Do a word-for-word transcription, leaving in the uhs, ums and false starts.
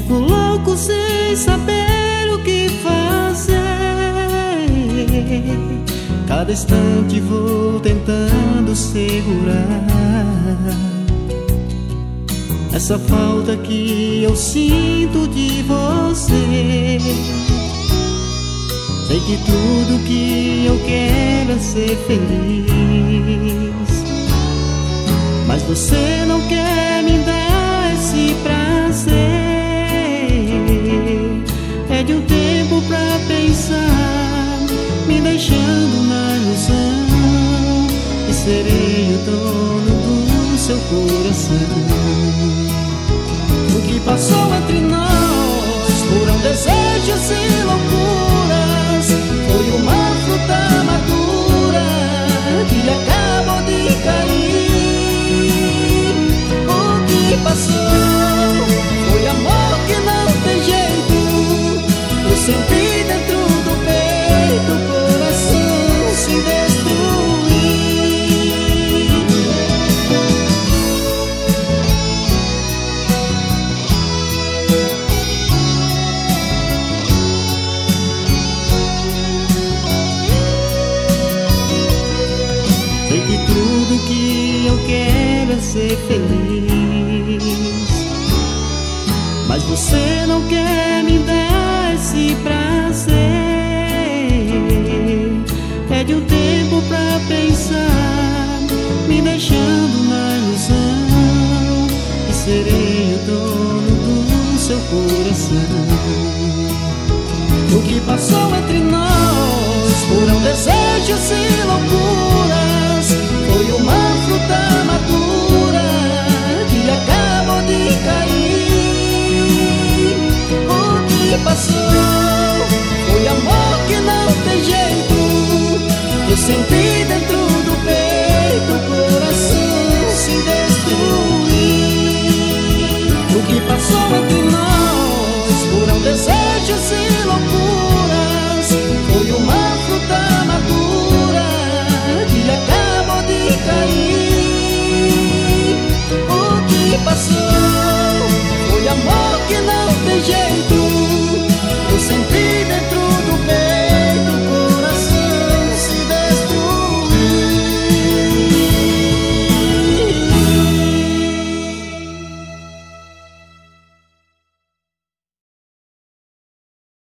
fico louco sem saber o que fazer. Cada instante vou tentando segurar essa falta que eu sinto de você. Sei que tudo que eu quero é ser feliz, mas você não quer me dar esse prazer. Pede um tempo pra pensar, me deixando na ilusão que serei o dono do seu coração. O que passou entre nós foram desejos e loucuras, foi uma fruta madura que acabou de cair. O que passou foi amor que não tem jeito, eu senti dentro do peito o coração se destruir. Sei que tudo que eu quero é ser feliz, mas você não quer me dar esse prazer. Pede um tempo pra pensar, me deixando na ilusão que serei o dono do seu coração. O que passou entre nós foram desejos e loucuras, foi uma fruta madura que acabou de cair. O que passou foi amor que não tem jeito, eu senti dentro do peito o coração se destruir. O que passou entre nós foram desejos e loucuras, foi uma fruta madura que acabou de cair. O que passou foi amor que não tem jeito,